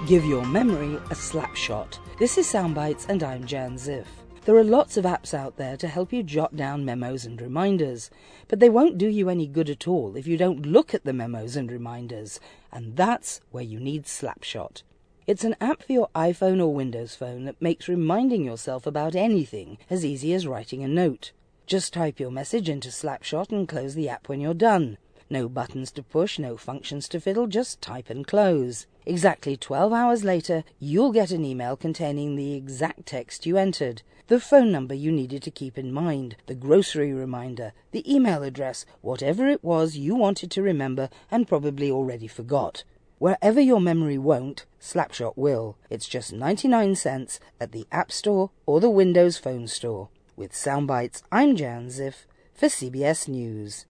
Give your memory a slap shot. This is Soundbites and I'm Jan Ziff. There are lots of apps out there to help you jot down memos and reminders, but they won't do you any good at all if you don't look at the memos and reminders, and that's where you need Slapshot. It's an app for your iPhone or Windows phone that makes reminding yourself about anything as easy as writing a note. Just type your message into Slapshot and close the app when you're done. No buttons to push, no functions to fiddle, just type and close. Exactly 12 hours later, you'll get an email containing the exact text you entered, the phone number you needed to keep in mind, the grocery reminder, the email address, whatever it was you wanted to remember and probably already forgot. Wherever your memory won't, Slapshot will. It's just 99 cents at the App Store or the Windows Phone Store. With Soundbites, I'm Jan Ziff for CBS News.